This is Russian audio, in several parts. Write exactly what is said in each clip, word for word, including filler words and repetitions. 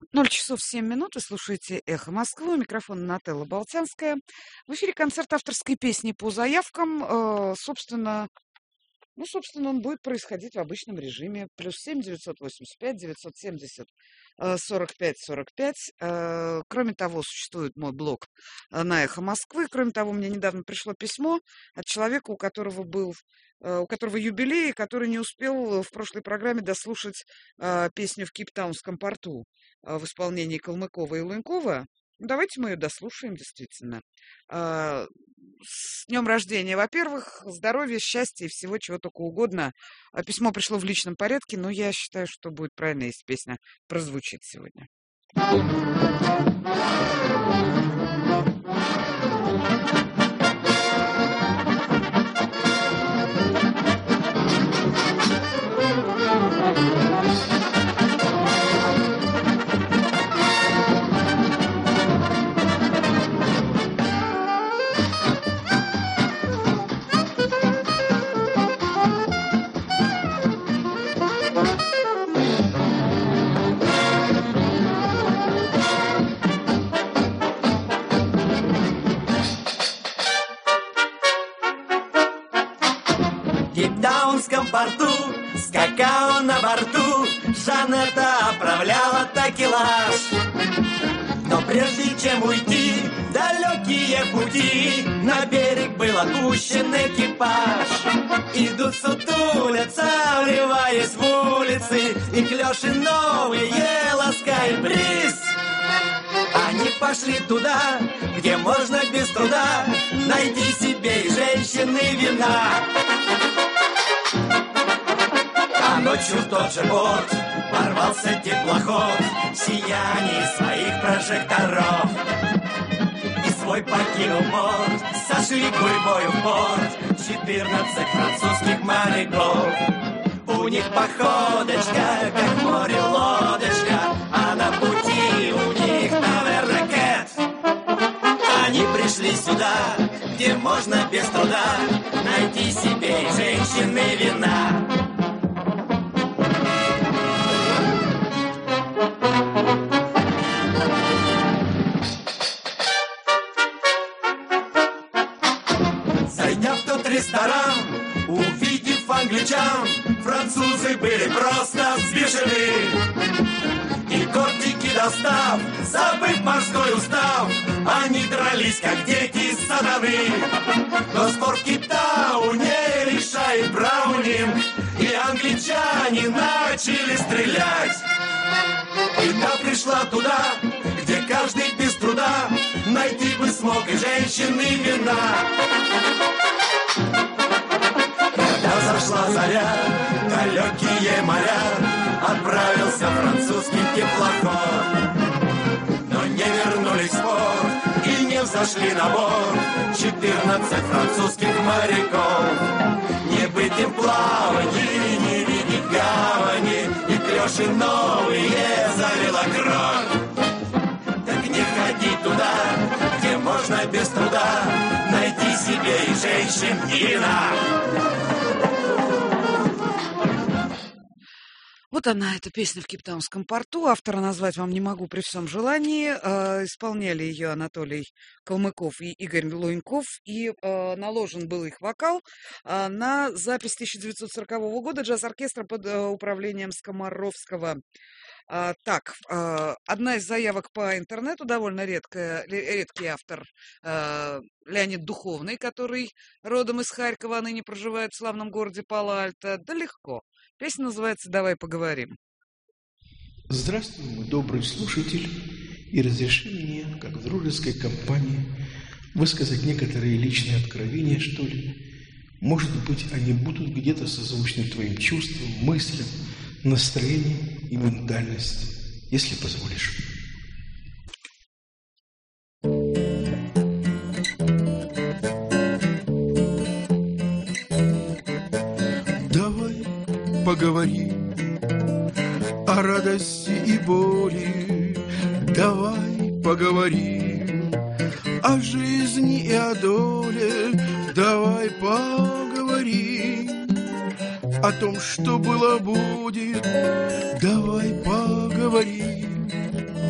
Ноль часов семь минут. Вы слушаете «Эхо Москвы». У микрофона Нателла Болтянская. В эфире концерт авторской песни по заявкам. Э, собственно, ну, собственно, он будет происходить в обычном режиме. Плюс семь девятьсот восемьдесят пять девятьсот семьдесят сорок пять сорок пять. Э, кроме того, существует мой блог э, на «Эхо Москвы». Кроме того, мне недавно пришло письмо от человека, у которого был э, у которого юбилей, который не успел в прошлой программе дослушать э, песню в Кейптаунском порту э, в исполнении Калмыкова и Лунькова. Ну, давайте мы ее дослушаем, действительно. Э, С днем рождения, во-первых, здоровья, счастья и всего, чего только угодно. А Письмо пришло в личном порядке, но я считаю, что будет правильно, если песня прозвучит сегодня. В Кейптаунском порту с какао на борту Жанетта отправляла такелаж. Но прежде чем уйти в далекие пути, на берег был отпущен экипаж. Идут сутулятся, вливаясь в улицы, и клёши новые ласкает бриз. Они пошли туда, где можно без труда найти себе и женщины вина. А ночью в тот же борт ворвался теплоход в сиянии своих прожекторов. И свой покинул порт, сошли гурьбою в порт четырнадцать французских моряков. У них походочка, как море лодочка, а на пути у них, наверное, кэт. Они пришли сюда, где можно без труда найти себе и женщины вина. Зайдя в тот ресторан, увидев англичан, французы были просто взбешены. И кортики достав, забыв морской устав, они дрались, как дети сатаны. Но спор в Кейптауне решает Браунинг, и англичане начали стрелять. И та пришла туда, где каждый без труда найти бы смог и женщины вина. Когда зашла заря, далекие моря, отправился французский теплоход. Но не вернулись в порт и не взошли на борт четырнадцать французских моряков. Не быть им плаванье, не видеть гавани, и клёши новые залила кровь. Так не ходи туда, где можно без труда найти себе и женщин вина. Вот она, эта песня в Кейптаунском порту. Автора назвать вам не могу при всем желании. Э, исполняли ее Анатолий Калмыков и Игорь Луньков. И э, наложен был их вокал э, на запись тысяча девятьсот сорокового года джаз-оркестра под э, управлением Скоморовского. А, так, а, одна из заявок по интернету, довольно редкая, редкий автор а, Леонид Духовный, который родом из Харькова, а ныне проживает в славном городе Пало-Альто. Да легко. Песня называется «Давай поговорим». Здравствуй, мой добрый слушатель, и разреши мне, как в дружеской компании, высказать некоторые личные откровения, что ли. Может быть, они будут где-то созвучны твоим чувствам, мыслям, настроением и ментальности, если позволишь. Давай поговорим о радости и боли. Давай поговорим о жизни и о доле. Давай поговорим о том, что было будет. Давай поговорим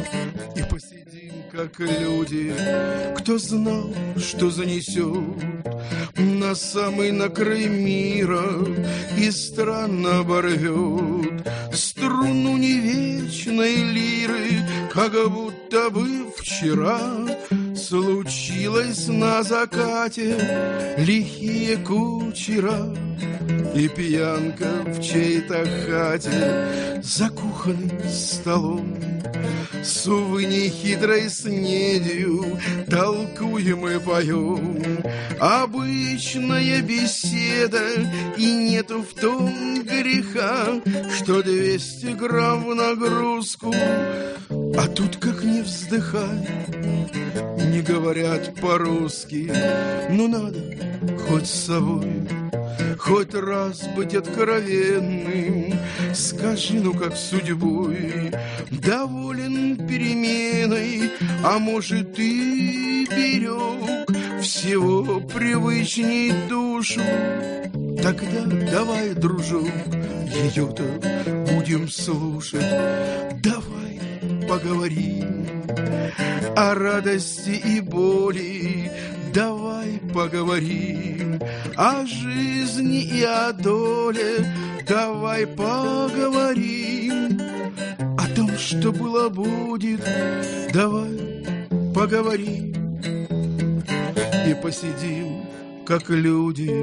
как люди, кто знал, что занесет на самый на край мира и странно оборвет струну не вечной лиры, как будто бы вчера случилось на закате лихие кучера и пьянка в чьей-то хате за кухонным столом. С увы нехитрой снедью толкуем и поем обычная беседа, и нету в том греха, что двести грамм в нагрузку, а тут как не вздыхай, не говорят по-русски, но надо хоть с собой хоть раз быть откровенным. Скажи, ну как судьбой доволен переменой, а может ты берег всего привычней душу? Тогда давай, дружок, ее-то будем слушать. Давай поговорим о радости и боли, давай поговорим о жизни и о доле, давай поговорим о том, что было будет, давай поговорим и посидим, как люди.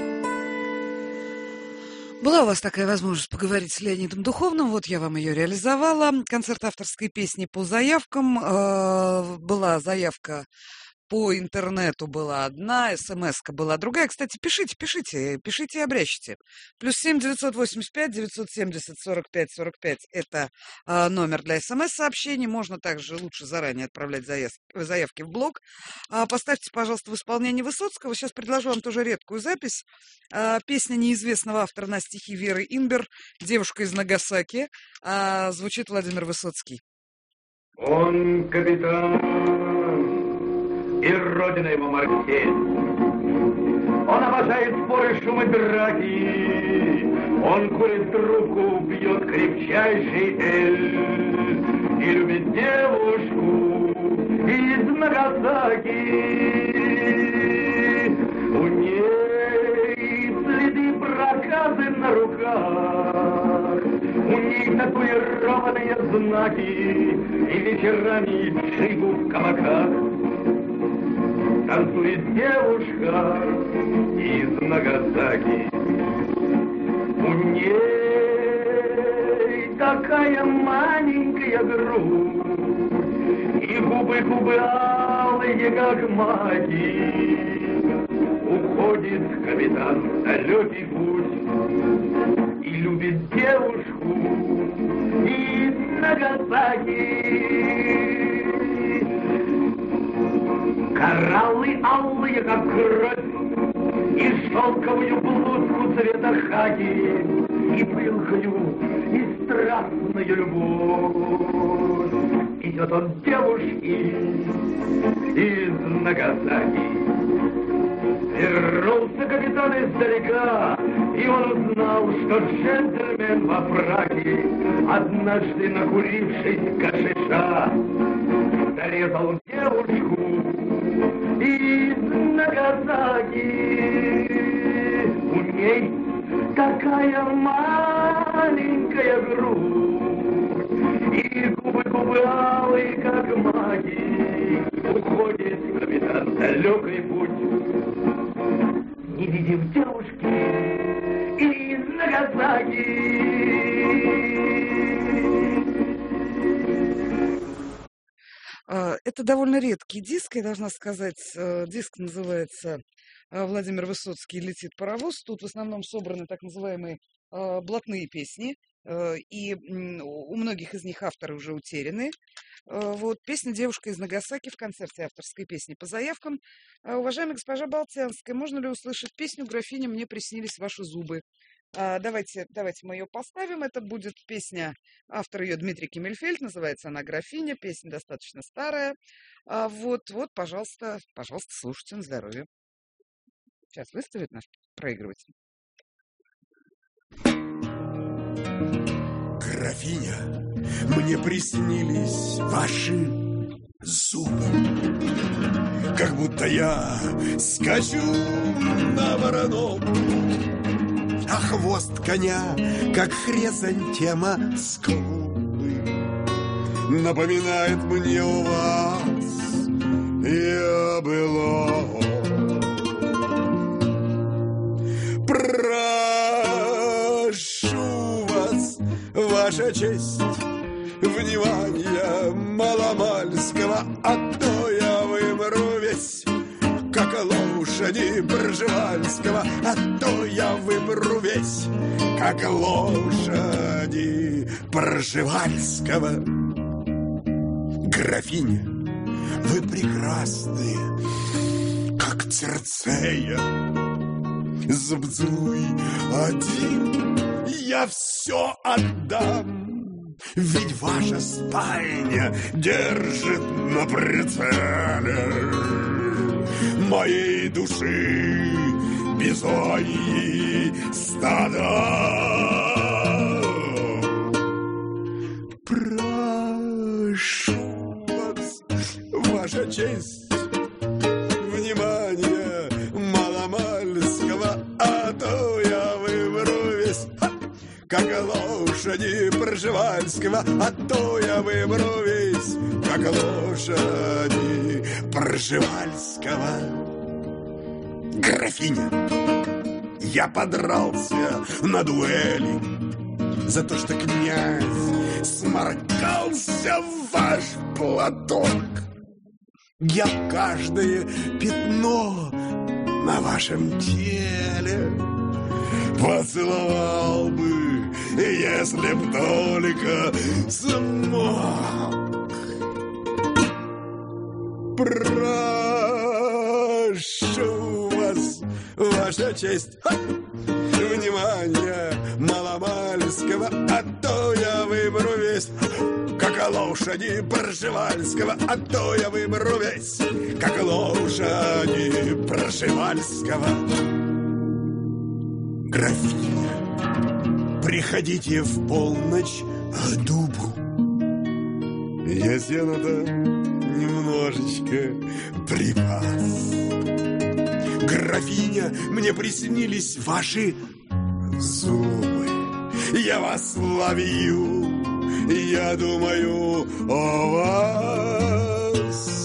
Была у вас такая возможность поговорить с Леонидом Духовным, вот я вам ее реализовала. Концерт авторской песни по заявкам. Э, была заявка по интернету, была одна, смс-ка была другая. Кстати, пишите, пишите, пишите и обрящите. Плюс семь девятьсот восемьдесят пять девятьсот семьдесят сорок пять сорок пять это э, номер для смс-сообщений. Можно также лучше заранее отправлять заявки, заявки в блог. Э, поставьте, пожалуйста, в исполнении Высоцкого. Сейчас предложу вам тоже редкую запись. Э, песня неизвестного автора на стихи Веры Инбер «Девушка из Нагасаки». Э, звучит Владимир Высоцкий. Он капитан, и родина его Марсель. Он обожает споры, шумы, драки. Он курит трубку, пьет крепчайший эль и любит девушку из Нагасаки. У ней следы проказы на руках, у ней татуированные знаки и вечерами джигу в кабаках. Танцует девушка из Нагасаки. У ней такая маленькая грудь и губы-губы алые, как маки. Уходит капитан в далекий путь и любит девушку из Нагасаки. Кораллы алые, как кровь, и шелковую блузку цвета хаки, и пылкую, и страстную любовь. Идет он к девушке из Нагасаки. Вернулся капитан издалека, и он узнал, что джентльмен во фраке, однажды накурившись гашиша, зарезал девушку из Нагасаки. У ней такая маленькая грудь и губы-губы алые, как маки. Уходит капитан в далекий путь, не видим девушки из Нагасаки. Это довольно редкий диск, я должна сказать. Диск называется «Владимир Высоцкий летит паровоз». Тут в основном собраны так называемые блатные песни, и у многих из них авторы уже утеряны. Вот песня «Девушка из Нагасаки» в концерте авторской песни по заявкам. Уважаемая госпожа Болтянская, можно ли услышать песню «Графиня, мне приснились ваши зубы»? Давайте, давайте мы ее поставим. Это будет песня, автор ее Дмитрий Кемельфельд, называется она «Графиня», песня достаточно старая. Вот, вот, пожалуйста, пожалуйста, слушайте на здоровье. Сейчас выставит наш проигрыватель. Графиня, мне приснились ваши зубы. Как будто я скачу на вороном, а хвост коня, как хризантема скулы, напоминает мне у вас я была. Прошу вас, ваша честь, внимание маломальского, а то я вымру весь, как лошади Пржевальского, а то я вымру весь, как лошади Пржевальского. Графиня, вы прекрасные, как Цирцея. За поцелуй один я все отдам, ведь ваша спальня держит на прицеле моей души бизоньи стада. Прошу вас, ваша честь, внимание маломальского, а то я вымру весь, как лошади Пржевальского, а то я вымру весь, как лошади Пржевальского. Графиня, я подрался на дуэли за то, что князь сморкался в ваш платок. Я каждое пятно на вашем теле поцеловал бы, если б только смог. Прошу вас, ваша честь, ха! Внимание маломальского, а то я вымру весь, как лошади Пржевальского, а то я вымру весь, как лошади Пржевальского. Графиня, приходите в полночь к дубу. Я сено-то немножечко припас. Графиня, мне приснились ваши зубы. Я вас ловлю, я думаю о вас.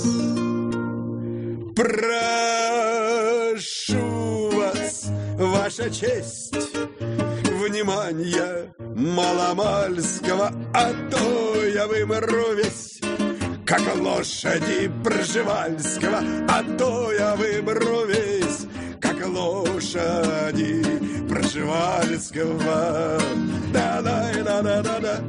Прошу вас, ваша честь, внимание маломальского, а то я вымру весь, как лошади Пржевальского, а то я вымру весь, как лошади Пржевальского. Да-да-да-да-да-да,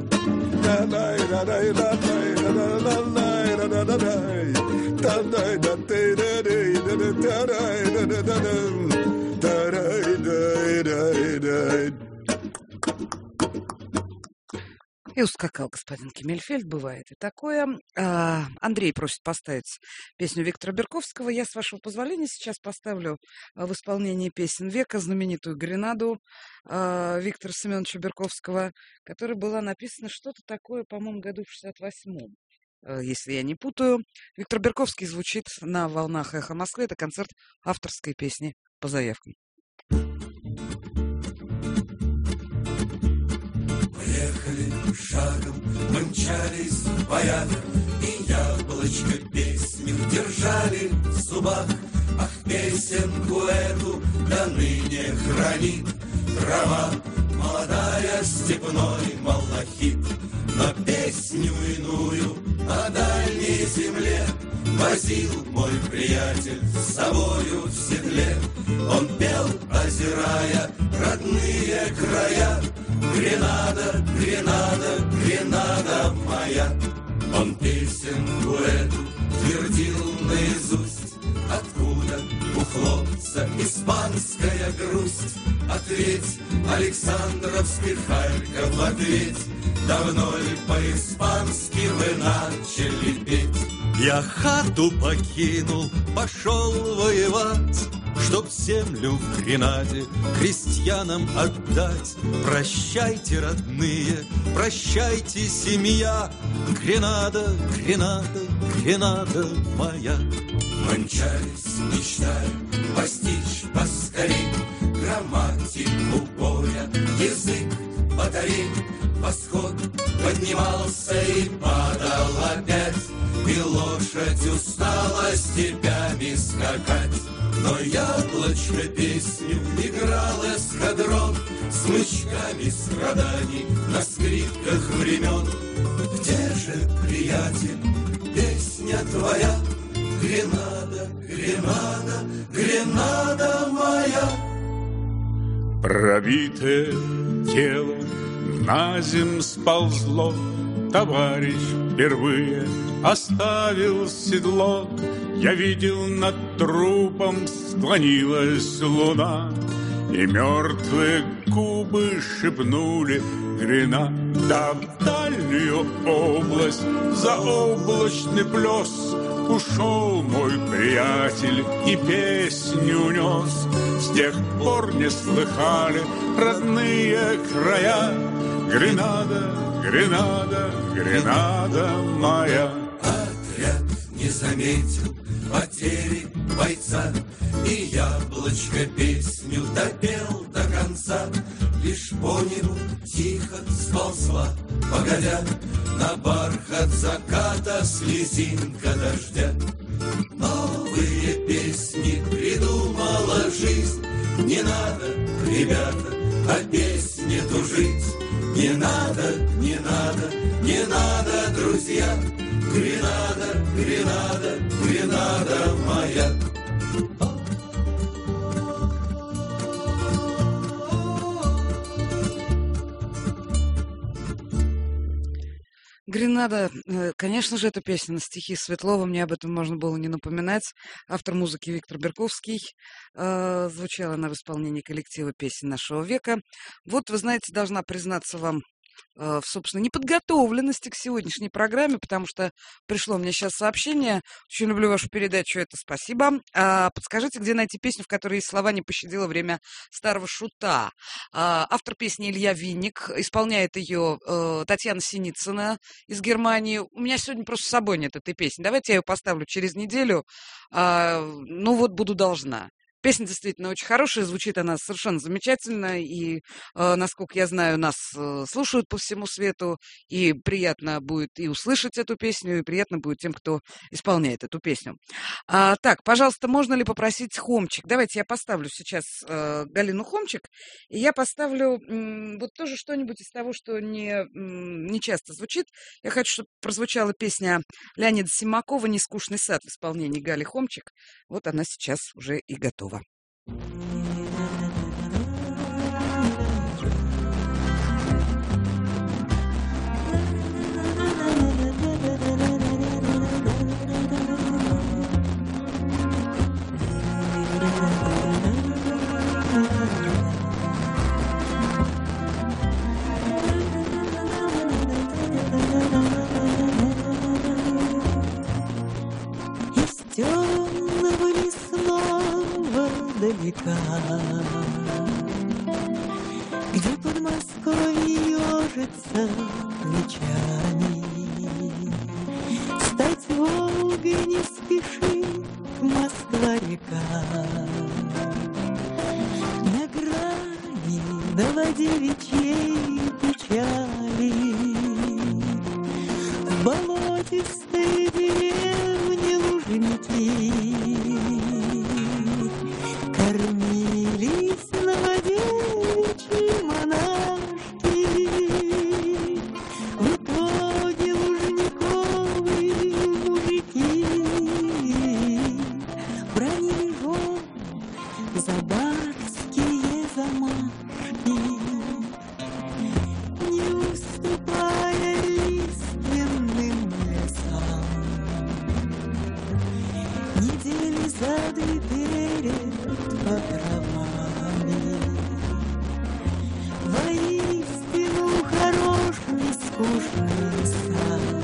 И ускакал господин Кемельфельд, бывает и такое. А, Андрей просит поставить песню Виктора Берковского. Я, с вашего позволения, сейчас поставлю а, в исполнении песен века знаменитую «Гренаду» а, Виктора Семеновича Берковского, которая была написана что-то такое, по-моему, году в шестьдесят восьмом, а, если я не путаю. Виктор Берковский звучит на волнах «Эхо Москвы». Это концерт авторской песни по заявкам. Ехали шагом, мы мчались в боях, и яблочко песню держали в зубах. Ах, песенку эту до ныне хранит трава молодая, степной малахит. Но песню иную о дальней земле возил мой приятель с собою в седле. Он пел, озирая родные края: Гренада, Гренада, Гренада моя. Он песенку эту твердил наизусть. Откуда у хлопца испанская грусть? Ответь, Александровский Харьков, ответь. Давно ли по-испански вы начали петь? Я хату покинул, пошел воевать, чтоб землю в Гренаде крестьянам отдать. Прощайте, родные, прощайте, семья. Гренада, Гренада, Гренада моя. Мы мчались, мечтая постичь поскорей грамматику боя, язык батарей. Восход поднимался и падал опять, и лошадь устала степями скакать. Но яблочко песню играл эскадрон, смычками страданий на скрипках времен. Где же, приятель, песня твоя? Гренада, Гренада, Гренада моя. Пробитое тело на земь сползло, товарищ впервые оставил седло. Я видел, над трупом склонилась луна, и мертвые губы шепнули Гренада. В дальнюю область, за облачный плес, ушел мой приятель и песню унес. С тех пор не слыхали родные края. Гренада, Гренада, Гренада моя. Отряд не заметил потери бойца, и яблочко песню допел до конца. Лишь по небу тихо сползла, погодя, на бархат заката слезинка дождя. Новые песни придумала жизнь. Не надо, ребята, о песне тужить. Не надо, не надо, не надо, друзья. Гренада, Гренада, Гренада моя. Гренада, э, конечно же, эта песня на стихи Светлова, мне об этом можно было не напоминать. Автор музыки Виктор Берковский. Э, Звучала она в исполнении коллектива «Песен нашего века». Вот, вы знаете, должна признаться вам в собственной неподготовленности к сегодняшней программе, потому что пришло мне сейчас сообщение. Очень люблю вашу передачу, это спасибо. А, подскажите, где найти песню, в которой есть слова «Не пощадило время старого шута». А, автор песни Илья Винник, исполняет ее э, Татьяна Синицына из Германии. У меня сегодня просто с собой нет этой песни. Давайте я ее поставлю через неделю. А, ну вот, буду должна. Песня действительно очень хорошая, звучит она совершенно замечательно, и, э, насколько я знаю, нас э, слушают по всему свету, и приятно будет и услышать эту песню, и приятно будет тем, кто исполняет эту песню. А, так, пожалуйста, можно ли попросить Хомчик? Давайте я поставлю сейчас э, Галину Хомчик, и я поставлю м, вот тоже что-нибудь из того, что не, м, не часто звучит. Я хочу, чтобы прозвучала песня Леонида Симакова «Нескучный сад» в исполнении Гали Хомчик. Вот она сейчас уже и готова. Из темного лесного далека, где Подмосковье ежится ночами. Стать Волгой не спешит Москва-река, на грани, на воде речей печали. В болотистой деревне Лужники кормились на воде речи монашки. В итоге лужниковые мужики бранили жен за барские замашки, не уступая лиственным лесам. Недели за две перед покровами. Воистину хорош нескучный сад.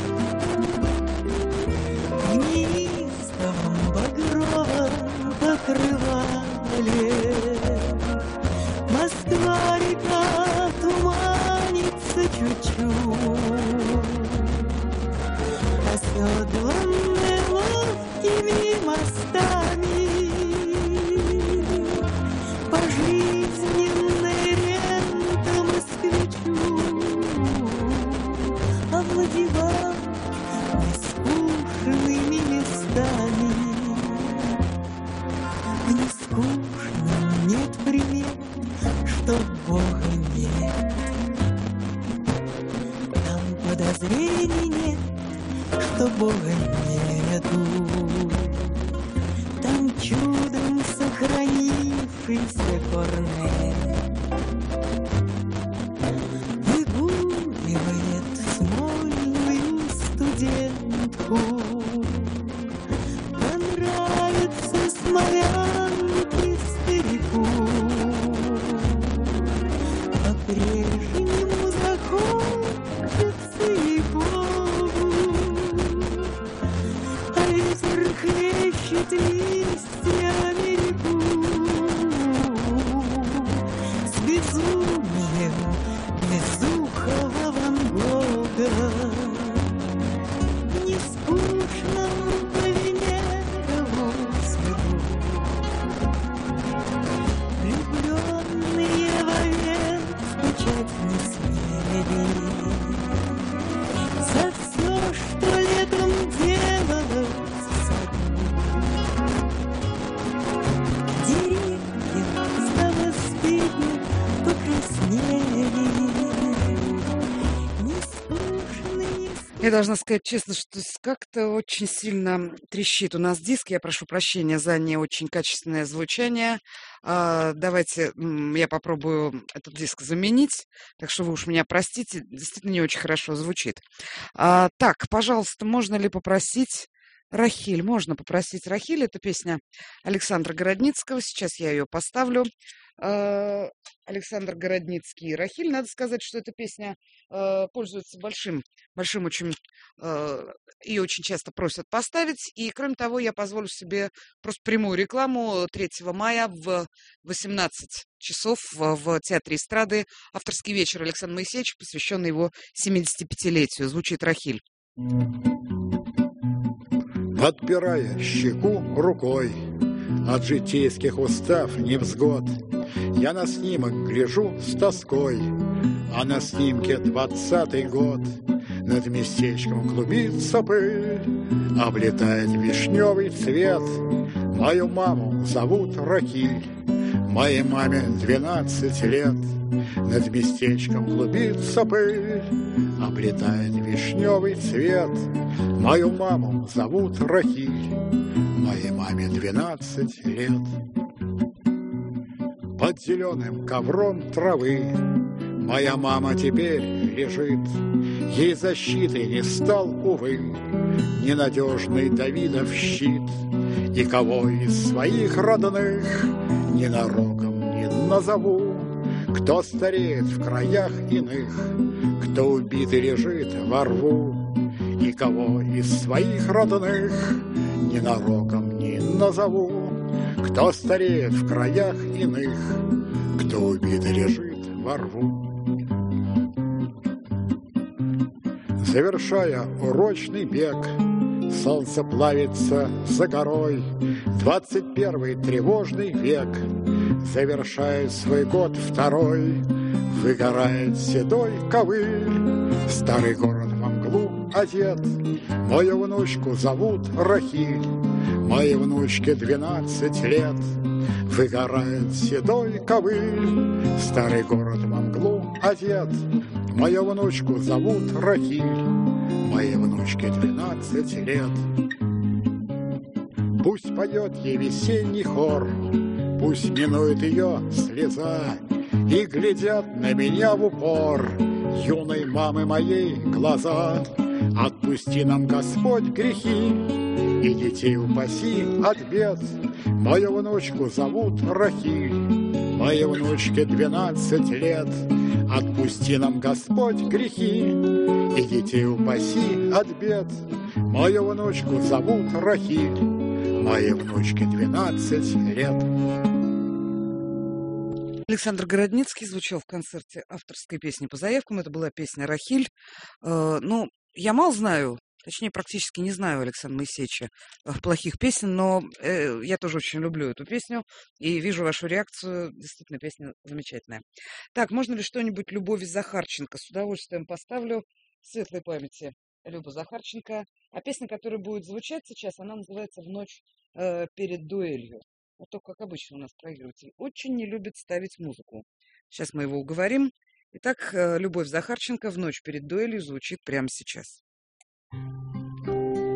В неистовом багровом покрывале Москва-река туманится чуть-чуть. Оседланная Бога нету. Там чудом сохранившийся корнет выгуливает смольную студентку. Понравится смолянке старику, по-прежнему захочется его. А ветер хлещет листьями реку с безумием безухого Ван Гога. Не скучно по Венерову свету. Влюбленные вовек скучать не смели за все, что летом делалось в саду. Деревья стало стыдно, покраснели. Не скучно, не Я должна сказать честно, что с- как-то очень сильно трещит у нас диск. Я прошу прощения за не очень качественное звучание. А, давайте м, я попробую этот диск заменить. Так что вы уж меня простите, действительно не очень хорошо звучит. А, так, пожалуйста, можно ли попросить Рахиль? Можно попросить Рахиль. Это песня Александра Городницкого. Сейчас я ее поставлю. А, Александр Городницкий и Рахиль. Надо сказать, что эта песня э, пользуется большим, большим очень, э, ее очень часто просят поставить. И, кроме того, я позволю себе просто прямую рекламу. третьего мая в восемнадцать часов в, в Театре эстрады авторский вечер Александра Моисеевича, посвященный его семидесятипятилетию. Звучит Рахиль. Подпирая щеку рукой от житейских устав невзгод, я на снимок гляжу с тоской, а на снимке двадцатый год. Над местечком клубится пыль, облетает вишневый цвет. Мою маму зовут Рахиль, моей маме двенадцать лет. Над местечком клубится пыль, облетает вишневый цвет. Мою маму зовут Рахиль, моей маме двенадцать лет. Под зеленым ковром травы моя мама теперь лежит. Ей защиты не стал, увы, ненадежный Давидов щит. И кого из своих родных ненароком не назову, кто стареет в краях иных, кто убитый лежит во рву. И кого из своих родных ненароком не назову, кто стареет в краях иных, кто убитый лежит во рву. Завершая урочный бег, солнце плавится за горой. Двадцать первый тревожный век завершает свой год второй. Выгорает седой ковыль, старый город во мглу одет. Мою внучку зовут Рахиль, моей внучке двенадцать лет. Выгорает седой ковыль, старый город во мглу одет. Мою внучку зовут Рахиль, моей внучке двенадцать лет. Пусть поет ей весенний хор, пусть минует ее слеза, и глядят на меня в упор юной мамы моей глаза. Отпусти нам, Господь, грехи, и детей упаси от бед. Мою внучку зовут Рахиль, моей внучке двенадцать лет. Отпусти нам, Господь, грехи, и детей упаси от бед. Мою внучку зовут Рахиль, моей внучке двенадцать лет. Александр Городницкий звучал в концерте авторской песни по заявкам. Это была песня «Рахиль». Э, ну, я мало знаю, точнее, практически не знаю Александра Моисеевича э, плохих песен, но э, я тоже очень люблю эту песню и вижу вашу реакцию. Действительно, песня замечательная. Так, можно ли что-нибудь Любови Захарченко? С удовольствием поставлю в светлой памяти Любу Захарченко. А песня, которая будет звучать сейчас, она называется «В ночь э, перед дуэлью». Вот только, как обычно, у нас проигрыватель очень не любит ставить музыку. Сейчас мы его уговорим. Итак, э, Любовь Захарченко «В ночь перед дуэлью» звучит прямо сейчас.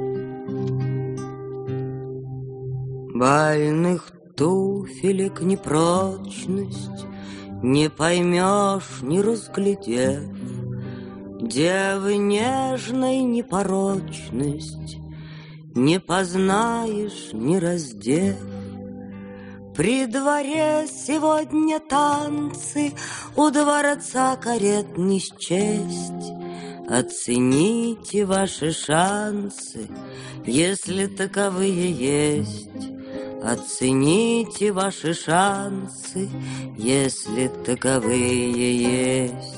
Больных туфелек непрочность не поймешь, не разглядев, девы нежной непорочность не познаешь, не раздев. При дворе сегодня танцы, у дворца карет не счесть. Оцените ваши шансы, если таковые есть. Оцените ваши шансы, если таковые есть.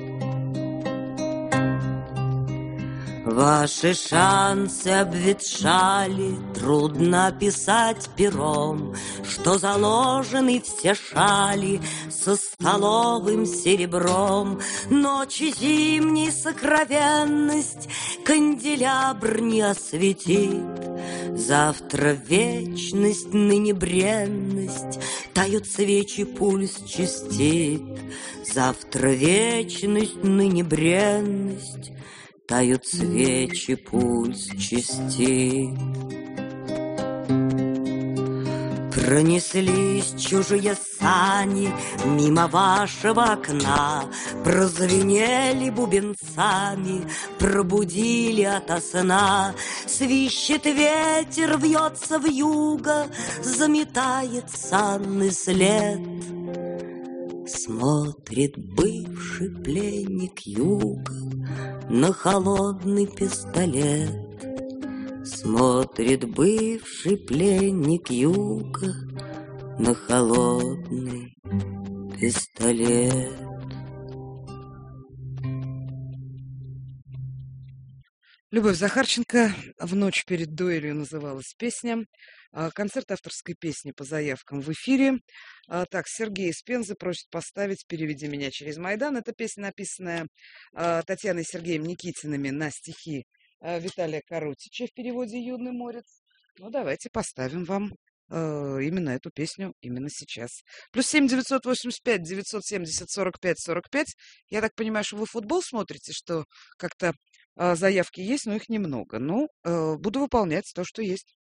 Ваши шансы обветшали, трудно описать пером, что заложены все шали со столовым серебром. Ночи зимней сокровенность канделябр не осветит. Завтра вечность, ныне бренность, тают свечи, пульс чистит. Завтра вечность, ныне бренность, тают свечи, пульс чистит. Пронеслись чужие сани мимо вашего окна, прозвенели бубенцами, пробудили ото сна. Свищет ветер, вьется вьюга, заметает санный след. Смотрит бывший пленник юга на холодный пистолет. Смотрит бывший пленник юга на холодный пистолет. Любовь Захарченко. «В ночь перед дуэлью» называлась песня. Концерт авторской песни по заявкам в эфире. Так, Сергей из Пензы просит поставить «Переведи меня через Майдан». Это песня, написанная Татьяной и Сергеем Никитиными на стихи Виталия Карутича в переводе «Юный морец». Ну, давайте поставим вам именно эту песню именно сейчас. Плюс семь девятьсот восемьдесят пять девятьсот семьдесят сорок пять сорок пять. Я так понимаю, что вы футбол смотрите, что как-то заявки есть, но их немного. Ну, буду выполнять то, что есть.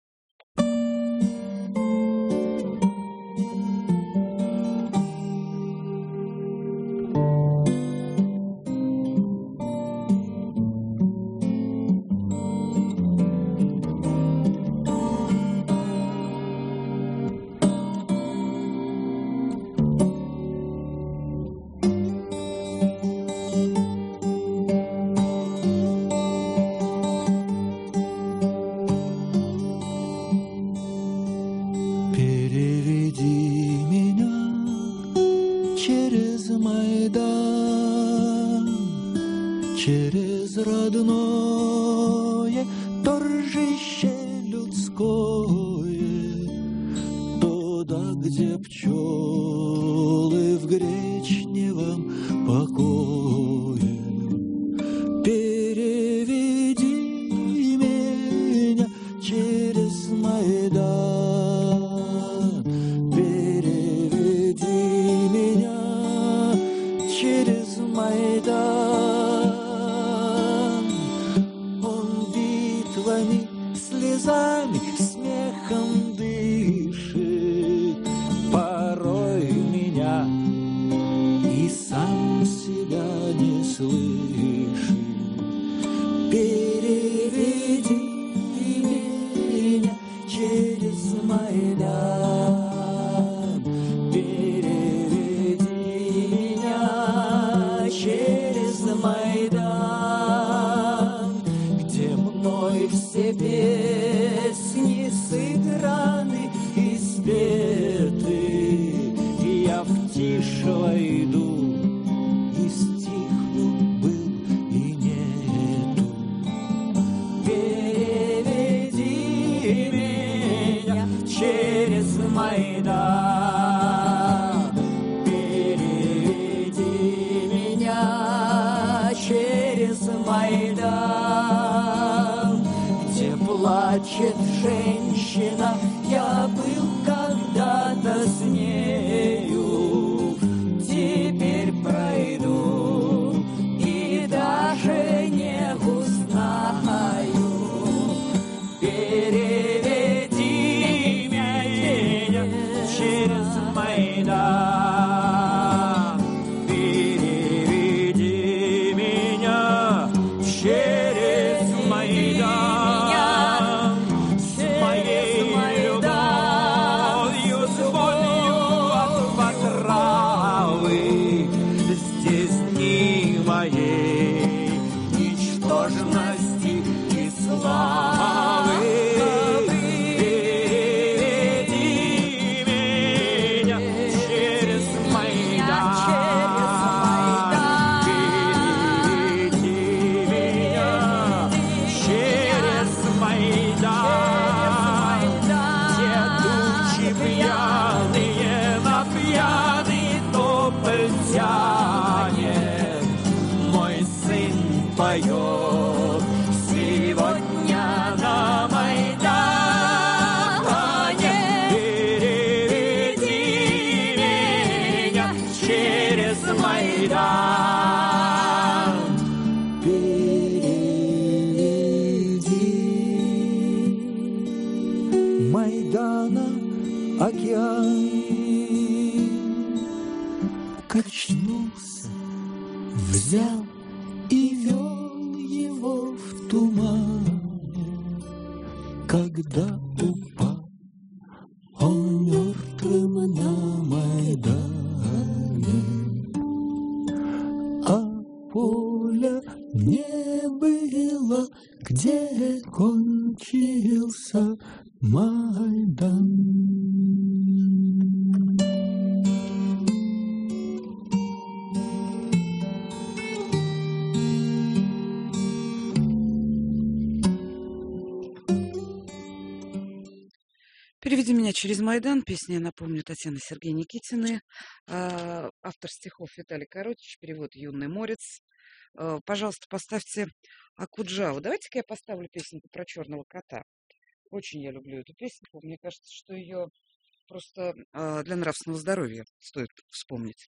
Через родное торжище людское, туда, где пчелы в гречневом покое. Переведи меня через Майдан, переведи меня через Майдан. Слезами, смехом дышит порой меня и сам себя не слышит. Переведи меня через Майдан, переведи меня через Майдан, где мной все песни сыграны и спеты. Я в тишь войду, и стихну был и нету. Переведи меня через Майдан, переведи меня через Майдан, плачет женщина, я был когда-то с нею, теперь пройду и даже не узнаю. Переведи меня Майдана океан. Качнулся, взял и вел его в туман. Когда упал он мертвым на Майдане, а поля не было, где кончился Майдан. «Переведи меня через Майдан». Песня, я напомню, Татьяны Сергея Никитины. А, автор стихов Виталий Коротич, перевод Юный Морец. А, пожалуйста, поставьте Акуджаву. Давайте-ка я поставлю песенку про черного кота. Очень я люблю эту песенку. Мне кажется, что ее просто а, для нравственного здоровья стоит вспомнить.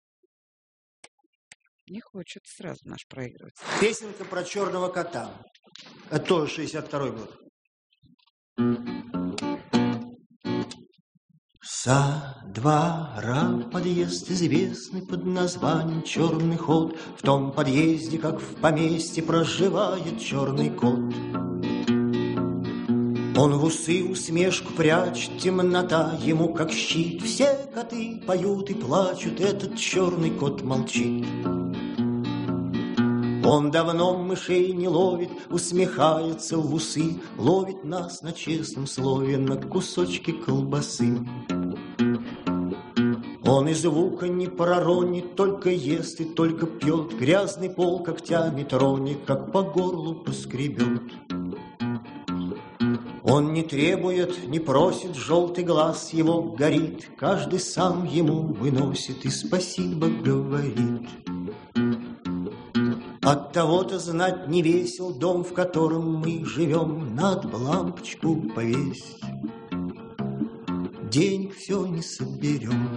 Не хочет сразу наш проигрывать. Песенка про черного кота. Это тоже шестьдесят второй год. Со двора подъезд известный под названием «Черный ход». В том подъезде, как в поместье, проживает черный кот. Он в усы усмешку прячет, темнота ему как щит. Все коты поют и плачут, этот черный кот молчит. Он давно мышей не ловит, усмехается в усы, ловит нас на честном слове, на кусочки колбасы. Он и звука не проронит, только ест и только пьет, грязный пол когтями тронет, как по горлу поскребет. Он не требует, не просит, желтый глаз его горит, каждый сам ему выносит и спасибо говорит. От того-то знать не весел дом, в котором мы живем, надо бы лампочку повесить. Денег все не соберем.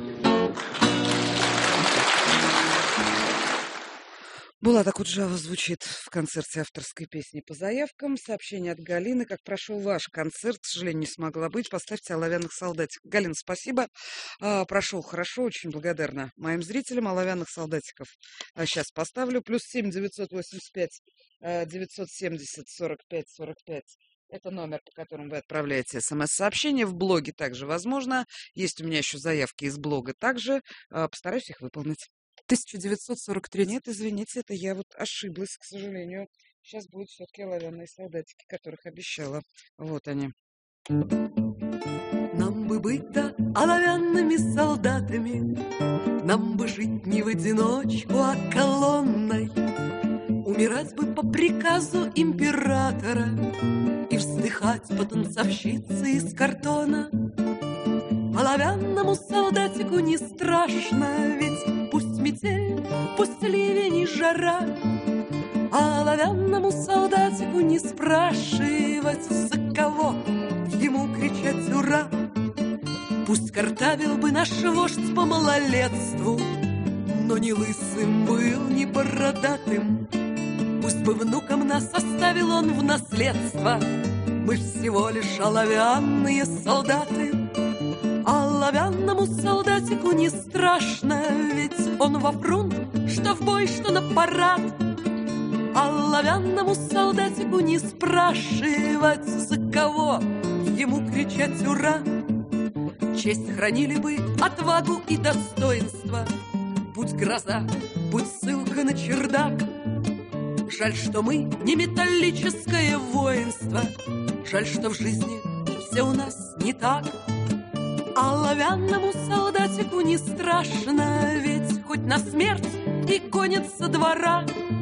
Булат Акуджава звучит в концерте авторской песни по заявкам. Сообщение от Галины. Как прошел ваш концерт? К сожалению, не смогла быть. Поставьте «Оловянных солдатиков». Галина, спасибо. А, прошел хорошо. Очень благодарна моим зрителям. «Оловянных солдатиков» а, сейчас поставлю. Плюс семь девятьсот восемьдесят пять девятьсот семьдесят сорок пять сорок пять. Это номер, по которому вы отправляете смс-сообщение. В блоге также возможно. Есть у меня еще заявки из блога также. А, постараюсь их выполнить. тысяча девятьсот сорок три. Нет, извините, это я вот ошиблась, к сожалению. Сейчас будут все-таки оловянные солдатики, которых обещала. Вот они. Нам бы быть-то оловянными солдатами, нам бы жить не в одиночку, а колонной. Умирать бы по приказу императора и вздыхать по танцовщице из картона. Оловянному солдатику не страшно, ведь пусть метель, пусть ливень и жара, а оловянному солдатику не спрашивать, за кого ему кричать «Ура!». Пусть картавил бы наш вождь по малолетству, но не лысым был, не бородатым. Пусть бы внукам нас оставил он в наследство, мы всего лишь оловянные солдаты. Оловянному солдатику не страшно, ведь он во фронт, что в бой, что на парад. Оловянному солдатику не спрашивать, за кого ему кричать «Ура!». Честь хранили бы, отвагу и достоинство, будь гроза, будь ссылка на чердак. Жаль, что мы не металлическое воинство, жаль, что в жизни все у нас не так. Оловянному солдатику не страшно, ведь хоть на смерть и конец со двора.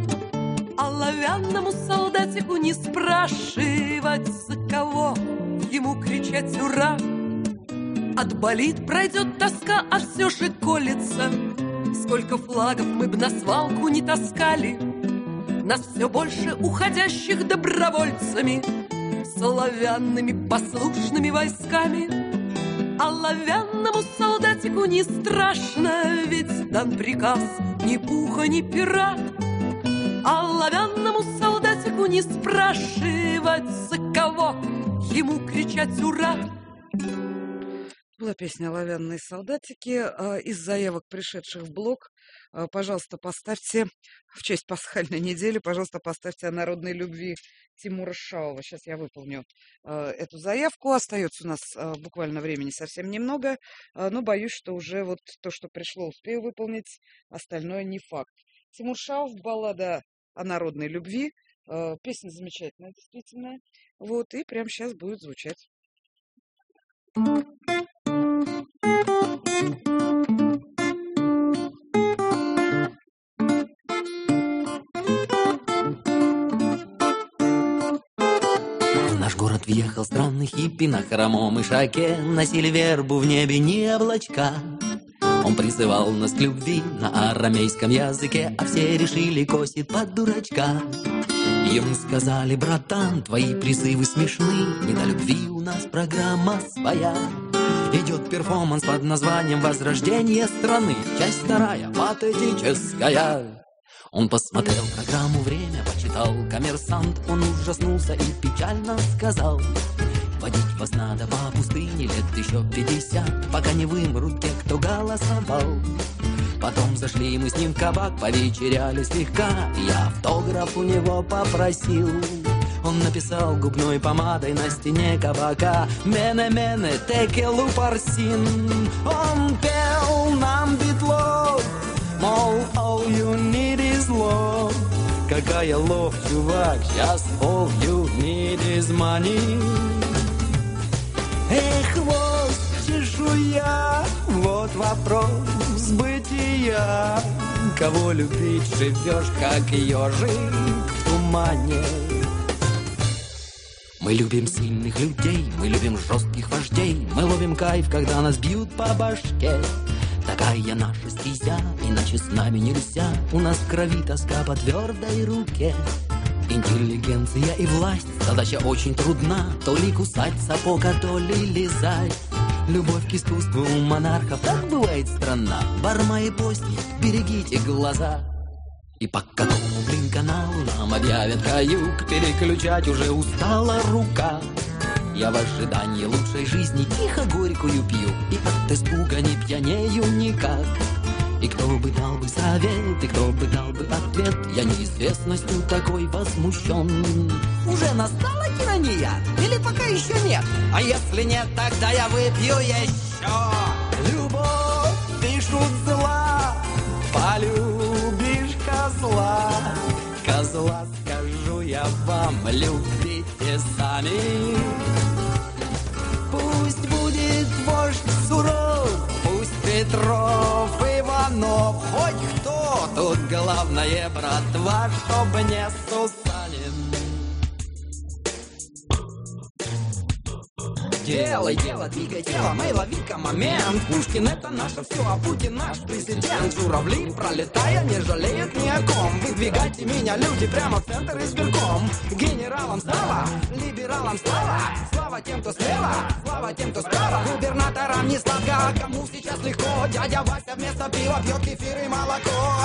Оловянному солдатику не спрашивать, за кого ему кричать «Ура!». Отболит, пройдет тоска, а все же колется. Сколько флагов мы б на свалку не таскали, нас все больше уходящих добровольцами с оловянными послушными войсками. Оловянному солдатику не страшно, ведь дан приказ ни пуха, ни пера. Оловянному солдатику не спрашивать, за кого ему кричать «Ура!». Была песня «Оловянные солдатики». А, Из заявок, пришедших в блог, а, пожалуйста, поставьте в честь пасхальной недели, пожалуйста, поставьте о народной любви Тимура Шаова. Сейчас я выполню а, эту заявку. Остается у нас а, буквально времени совсем немного, а, но боюсь, что уже вот то, что пришло, успею выполнить, остальное не факт. Тимур Шаов, баллада о народной любви. А, Песня замечательная, действительно. Вот, и прямо сейчас будет звучать. В наш город въехал странный хиппи на хромом ишаке. Носили вербу в небе не облачка. Он призывал нас к любви на арамейском языке, а все решили косит под дурачка. Ему сказали: братан, твои призывы смешны, не до любви у нас программа своя. Идет перформанс под названием «Возрождение страны», часть вторая, патетическая. Он посмотрел программу «Время», почитал «Коммерсант», он ужаснулся и печально сказал: водить вас надо по пустыне лет еще пятьдесят, пока не вымрут те, кто голосовал. Потом зашли мы с ним в кабак, повечеряли слегка, и я автограф у него попросил. Он написал губной помадой на стене кабака: «Мене-мене, текелу парсин». Он пел нам битлов, мол, all you need is love. Какая лов, чувак, сейчас all you need is money. Эх, хвост, чешуя, вот вопрос бытия. Кого любить, живешь как ежик в тумане. Мы любим сильных людей, мы любим жестких вождей, мы ловим кайф, когда нас бьют по башке. Такая наша стезя, иначе с нами нельзя, у нас в крови тоска по твердой руке. Интеллигенция и власть, задача очень трудна, то ли кусать сапога, то ли лизать. Любовь к искусству у монархов, так бывает странна. Барма и постник, берегите глаза. И по какому, блин, каналу нам объявят каюк, переключать уже устала рука. Я в ожидании лучшей жизни тихо горькую пью, и от испуга не пьянею никак. И кто бы дал бы совет, и кто бы дал бы ответ, я неизвестностью такой возмущен. Уже настала тирания? Или пока еще нет? А если нет, тогда я выпью еще. Любовь пишут зла, полюбишь козла. Козла, скажу я вам, любите сами. Пусть будет вождь суров, пусть Петров, Иванов, хоть кто, тут главное, братва, чтоб не Сусанин. Делай дело, двигай тело, мэй, лови-ка момент. Пушкин — это наше все, а Путин наш президент. Журавли, пролетая, не жалеют ни о ком. Выдвигайте меня, люди, прямо в центр избирком. Генералом стало, либералом стало. Слава тем, кто слева, слава тем, кто справа. Губернаторам не сладко, а кому сейчас легко. Дядя Вася вместо пива пьет кефир и молоко.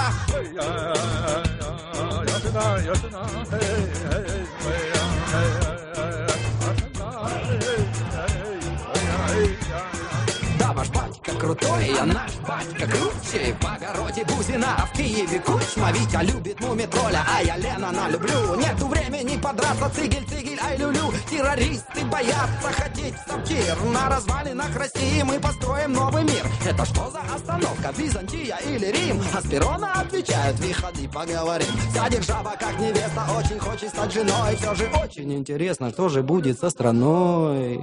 Да, ваш батька крутой, а наш батька круче. В огороде Бузина, а в Киеве Кучма. Витя любит муми-тролля, а я Ленина люблю. Нету времени подраться, цигель-цигель, ай люлю. Террористы боятся ходить в сортир. На развалинах России мы построим новый мир. Это что за остановка, Византия или Рим? А с перрона отвечают: выходи, поговорим. Сядет жаба, как невеста, очень хочет стать женой. Все же очень интересно, кто же будет со страной.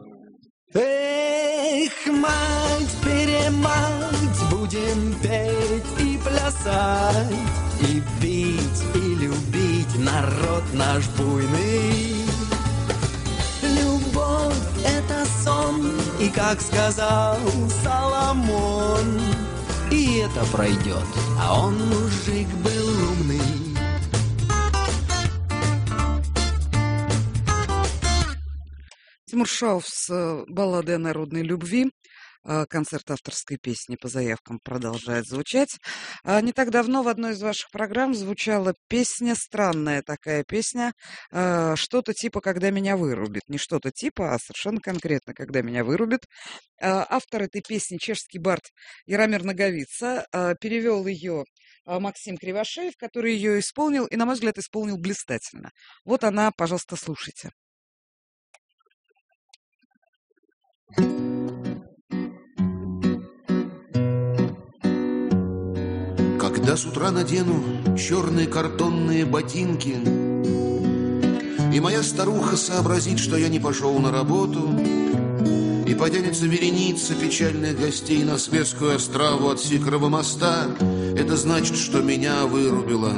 Эх, мать-перемать, будем петь и плясать, и пить, и любить народ наш буйный. Любовь — это сон, и, как сказал Соломон, и это пройдет, а он мужик был умный. Тимур Шаов с балладой о народной любви. Концерт авторской песни по заявкам продолжает звучать. Не так давно в одной из ваших программ звучала песня, странная такая песня, что-то типа «Когда меня вырубит». Не что-то типа, а совершенно конкретно «Когда меня вырубит». Автор этой песни, чешский бард Яромир Наговица, перевел ее Максим Кривошеев, который ее исполнил, и, на мой взгляд, исполнил блистательно. Вот она, пожалуйста, слушайте. Когда с утра надену черные картонные ботинки, и моя старуха сообразит, что я не пошел на работу, и потянется вереница печальных гостей на Светскую острову от Сикрова моста, это значит, что меня вырубило.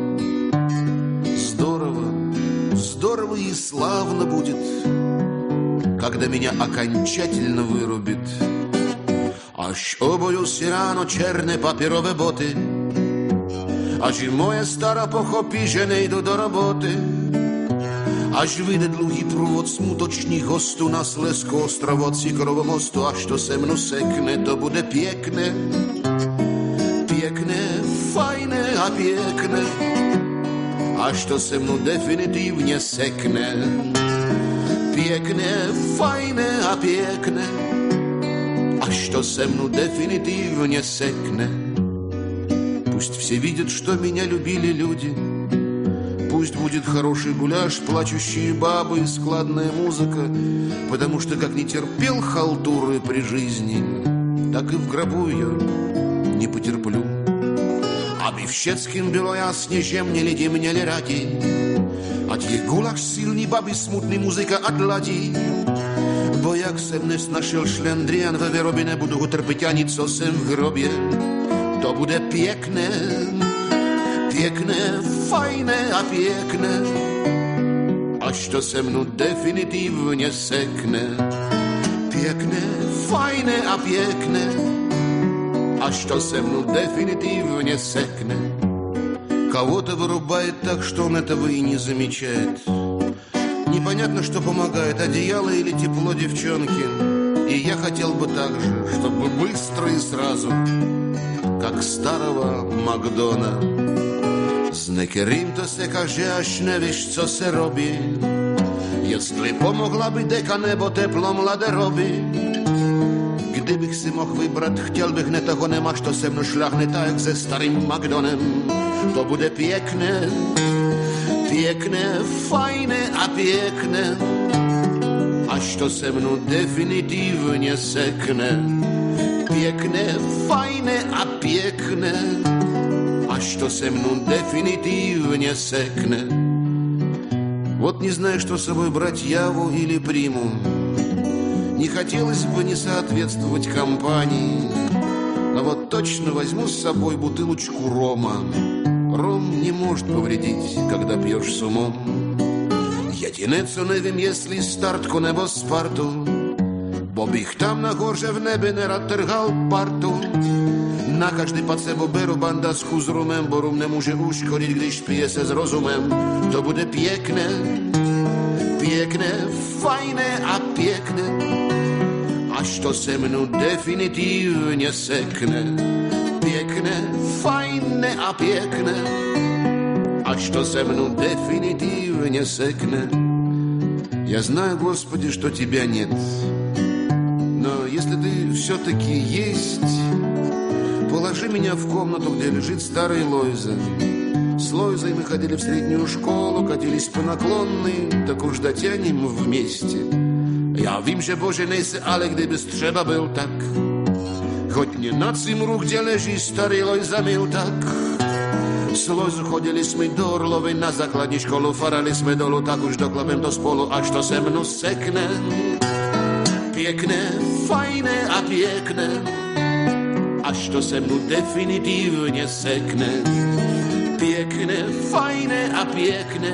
Здорово, здорово и славно будет, когда меня окончательно вырубит. Аж обоюся рано черне папірові боти, аж і моя стара похопі, že nejdu do roboty, až vyjde dlouhý průvod smutočných hostů na Slezskou ostrovu od Sikorovho mostu, až to se mnu sekne, to bude pěkné, pěkné, fajné a pěkné, až to se mnu definitivně sekne, pěkné, fajné a pěkné, až to se mnu definitivně sekne. Пусть все видят, что меня любили люди, пусть будет хороший гуляш, плачущие бабы и складная музыка, потому что как не терпел халтуры при жизни, так и в гробу ее не потерплю. Aby všeckým bylo jasně, že mě lidi měli rádi, ať je gulaš silný, baby smutný, muzika a dladí. Bo jak jsem dnes našel šlendrian ve vyrobě, nebudu ho trpět ani co jsem v hrobě. To bude pěkné, pěkné, fajné a pěkné, až to se mnu definitivně sekne. Pěkné, fajné a pěkné, až to se mnu definitivně sekne. Кого-то вырубает так, что он этого и не замечает. Непонятно, что помогает, одеяло или тепло девчонки. И я хотел бы так же, чтобы быстро и сразу, как starого Макдона. S některým to se kaže, až nevíš, co se robí. Jestli pomohla by deka nebo teplo mladé roby. Kdybych si mohl vybrat, chtěl bych ne toho nemáš, to se mnou šľahne tak se starým Makdonem. To bude pěkné, pěkné, fajné a pěkné, až to se mnou definitivně sekne. Pěkné, fajné a pěkné, až to se mnou definitivně sekne. Вот не знаю, что с собой брать, Яву или Приму. Не хотелось бы не соответствовать компании, а вот точно возьму с собой бутылочку рома. Ром не может повредить, когда пьешь с умом. Єдине, nevím, jestli startku nebo Spartu, bo bych tam nahoře v nebi nerad trhal partu. Na každý pad sebou beru bandasku s rumem, bo rum nemůže uškodit, když pije se s rozumem. To bude pěkné, pěkné, fajné a pěkné, až to se mnou definitivně sekne. Pěkné, fajné a pěkné, až to se mnou definitivně sekne. Я знаю, Господи, что Тебя нет, но если Ты все-таки есть, положи меня в комнату, где лежит старый Лойза. С Лойзой мы ходили в среднюю школу, катились по наклонной, tak už дотянем вместе. Já vím, že Bože nejsi, ale kdybys třeba byl tak, choď mě na cimru, kde leží starý Lojza mil tak. S Lojzou chodili jsme do Orlovy na základní školu, farali jsme dolů, tak už doklapem to spolu, až to se mnou sekne. Pěkné, fajné a pěkné, až to se mnou definitivně sekne. Pěkné, fajné a pěkné,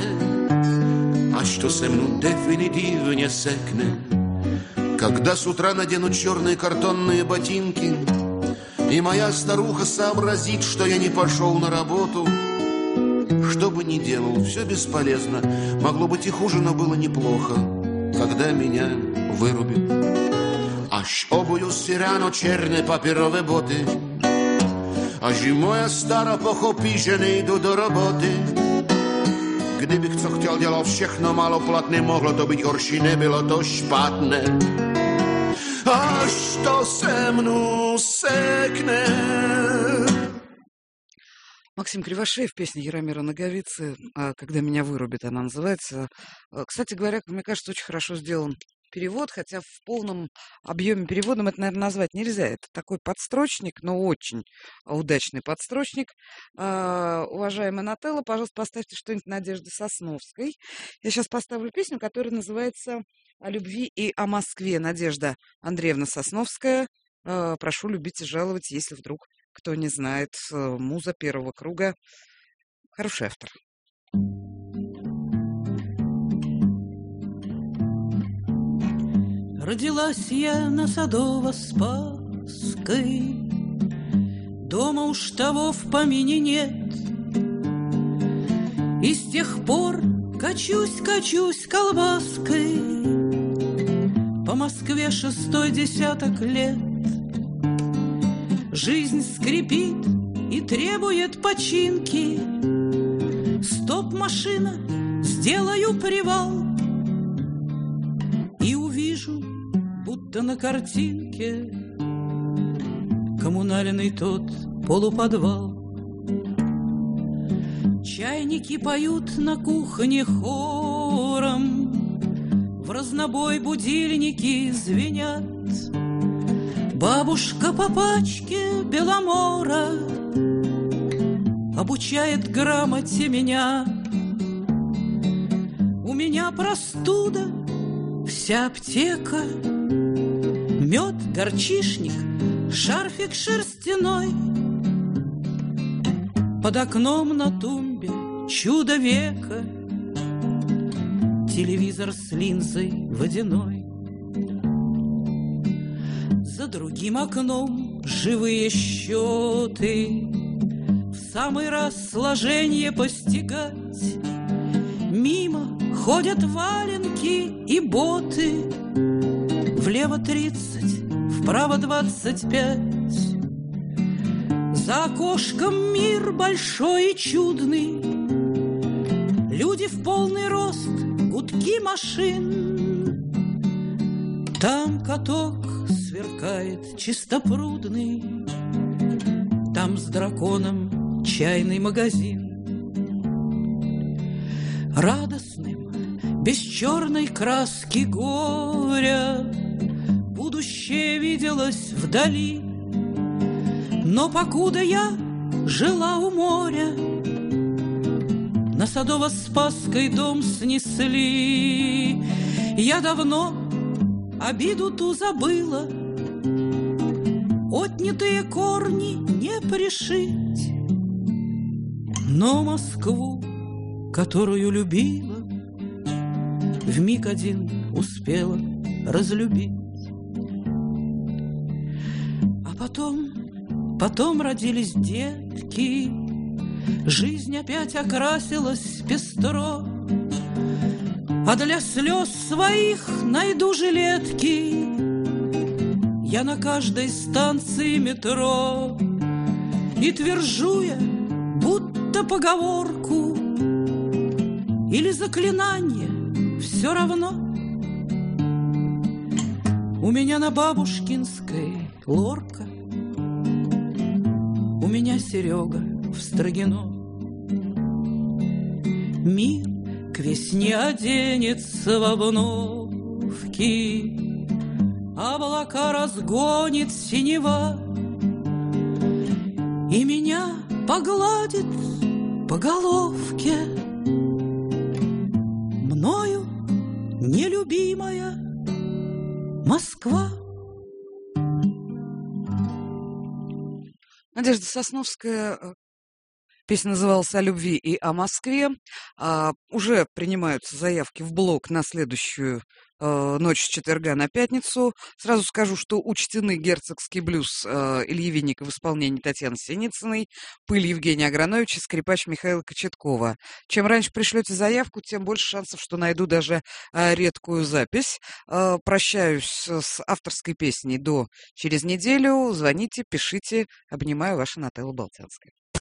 až to se mnou definitivně sekne. Когда с утра надену черные картонные ботинки, и моя старуха сообразит, что я не пошел на работу, что бы ни делал, все бесполезно. Могло быть и хуже, но было неплохо, когда меня вырубит. Aż obuju si ráno černé papierové boty a že moja stará pochopí, že nejdu do roboty. Kdybych co chtěl, dělal všechno maloplatné, mohlo to být horší, nebylo to špatné. Až to se mnou sekne. Максим Кривошеев, песня Яромира Наговицы «Когда меня вырубит», она называется. Кстати говоря, мне кажется, очень хорошо сделан перевод, хотя в полном объеме переводом это, наверное, назвать нельзя. Это такой подстрочник, но очень удачный подстрочник. А, уважаемая Нателла, пожалуйста, поставьте что-нибудь Надежды Сосновской. Я сейчас поставлю песню, которая называется «О любви и о Москве». Надежда Андреевна Сосновская. А, прошу любить и жаловать, если вдруг кто не знает. Муза первого круга. Хороший автор. Родилась я на Садово-Спасской, дома уж того в помине нет. И с тех пор качусь, качусь колбаской по Москве шестой десяток лет. Жизнь скрипит и требует починки. Стоп, машина, сделаю привал и увижу, будто на картинке, коммунальный тот полуподвал. Чайники поют на кухне хором, в разнобой будильники звенят. Бабушка по пачке Беломора обучает грамоте меня. У меня простуда, вся аптека, мед, горчишник, шарфик шерстяной. Под окном на тумбе чудо века, телевизор с линзой водяной. За другим окном живые счеты, в самый раз сложение постигать. Мимо ходят валенки и боты, влево тридцать, вправо двадцать пять. За окошком мир большой и чудный, люди в полный рост, гудки машин. Там каток сверкает чистопрудный, там с драконом чайный магазин. Радостным, без черной краски горя, будущее виделось вдали. Но покуда я жила у моря, на Садово-Спасской дом снесли. Я давно обиду ту забыла, отнятые корни не пришить. Но Москву, которую любила, вмиг один успела разлюбить. А потом, потом родились детки, жизнь опять окрасилась пестро. А для слез своих найду жилетки я на каждой станции метро. И твержу я, будто поговорку или заклинание, все равно. У меня на Бабушкинской лорка, у меня Серега в Строгино. Мир к весне оденется в обновки, облака разгонит синева, и меня погладит по головке мною нелюбимая Москва. Надежда Сосновская. Песня называлась «О любви и о Москве». А, уже принимаются заявки в блог на следующую э, ночь с четверга на пятницу. Сразу скажу, что учтены герцогский блюз э, Ильи Винника в исполнении Татьяны Синицыной, пыль Евгения Аграновича, скрипач Михаила Кочеткова. Чем раньше пришлете заявку, тем больше шансов, что найду даже э, редкую запись. Э, прощаюсь с авторской песней до через неделю. Звоните, пишите. Обнимаю, ваша Нателла Болтянская.